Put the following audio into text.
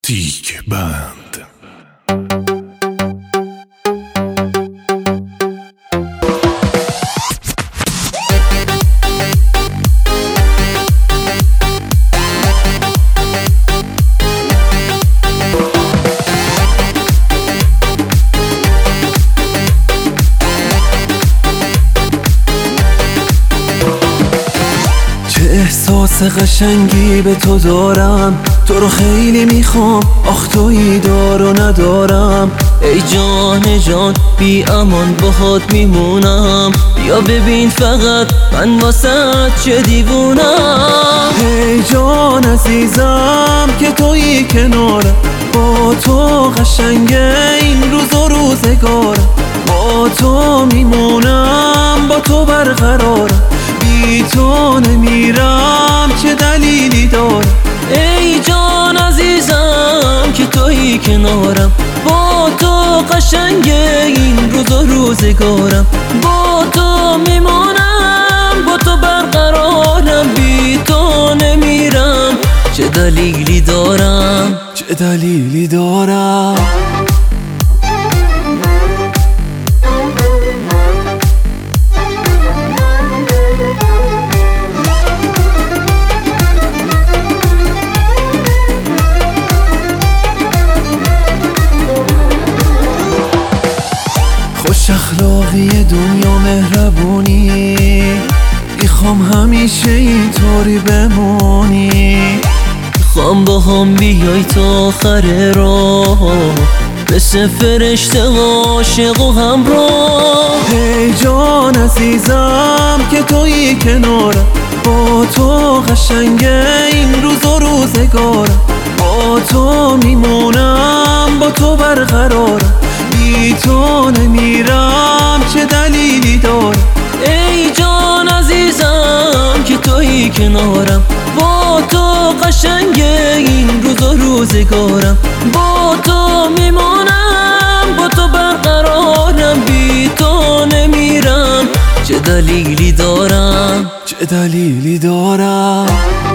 دیگ بند. احساس قشنگی به تو دارم، تو رو خیلی میخوام، آخ تویی دار و ندارم. ای جان جان بی امان باهات میمونم، بیا ببین فقط من واسه چه دیوونم. ای جان عزیزم که تویی کنارم، با تو قشنگه این روز و روزگارم. با تو میمونم، با تو برقرارم، بی تو نمیرم، چه دلیلی دارم. ای جان عزیزم که تویی کنارم، با تو قشنگه این روز و روزگارم. با تو میمونم، با تو برقرارم، بی تو نمیرم، چه دلیلی دارم، چه دلیلی دارم. خوش اخلاقی دنیا مهربونی، میخوام همیشه اینطوری بمونی. میخوام با هم بیای تا آخر راه، مثل فرشته عاشق و همراه. ای جان عزیزم که تویی کنارم، با تو قشنگه این روز و روزگارم. با تو میمونم، با تو برقرارم، بی تو نمیرم، چه دلیلی دارم. ای جان عزیزم که تویی کنارم، با تو قشنگه این روز و روزگارم. با تو میمونم، با تو برقرارم، بی تو نمیرم، چه دلیلی دارم، چه دلیلی دارم.